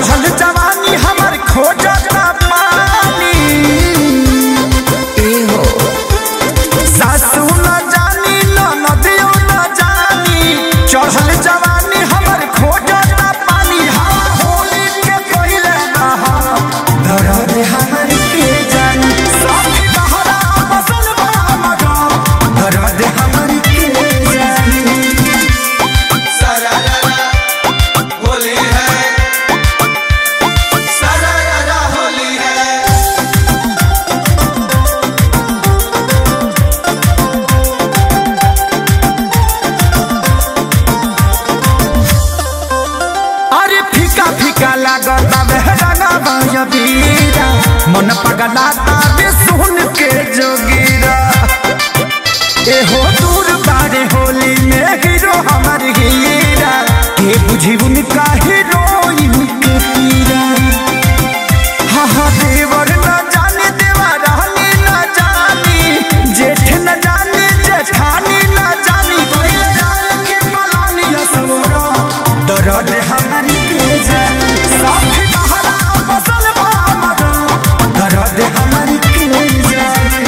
चढ़ल जवानी हमर खोजता पानी एहो सासू न जानी नदियो न जानी चढ़ल जवानी हमर खोजता पानी होली के पहिले दर्द हमर के जानी साथी बहरा बसल बा मगा दर्द हमर के जानी मन पगलाता बे सुन के जोगिरा एहो दूर बारे होली में हीरो हमार हीरा के बुझी उनका हीरोइन के पीरा हाँ देवर न जाने देवा रहनी न जानी जेठ न जाने जेठानी न जानी के पलानी सवरा दर्द हमारी के जानी साथी बहरा बसल बा दर्द हमारी के जानी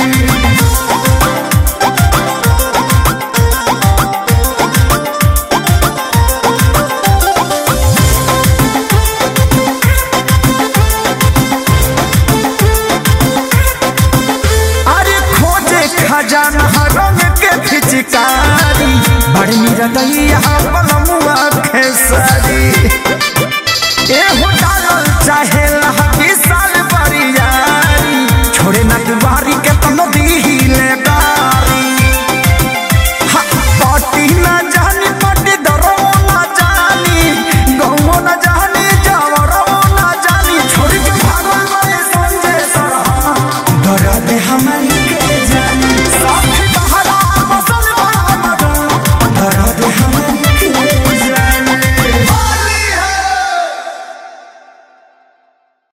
अरे खोजे खजाना रंग के फिचकारी बड़ी रदैया बलमुआ खेसारी एहो डालल चाहे लहकी साल बरियारी छोड़े न दुआरी के तनो दीले गारी पाटी न जानी पाटी दरो न जानी गौओ न जानी जावरो न जानी छोड़ के भागल बड़े संजय सरहा दर्द हम